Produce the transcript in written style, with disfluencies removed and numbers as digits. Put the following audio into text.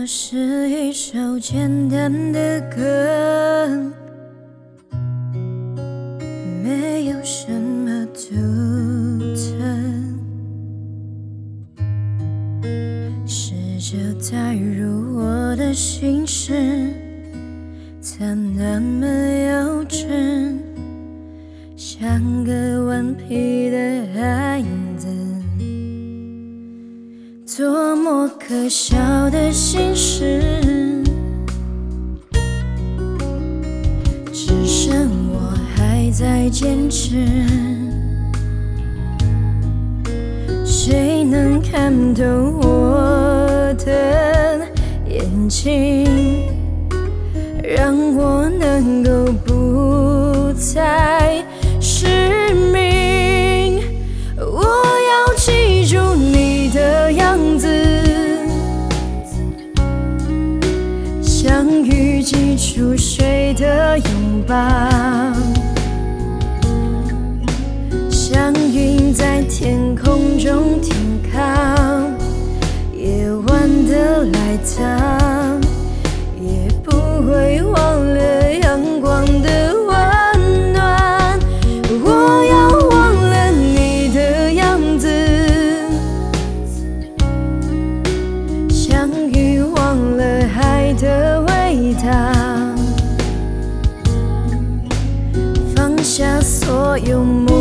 是一首简单的歌，没有什么独特，试着带入我的心事，它那么幼稚，像个顽皮的孩子，多么可笑的心事，只剩我还在坚持。谁能看懂我的眼睛，让我能够不再失明？我要记住你的样子，像雨季出水的拥抱，像云在天空中停靠，夜晚的来到，也不会忘了阳光的温暖。我要忘了你的样子，像鱼忘了海的味道，放下所有梦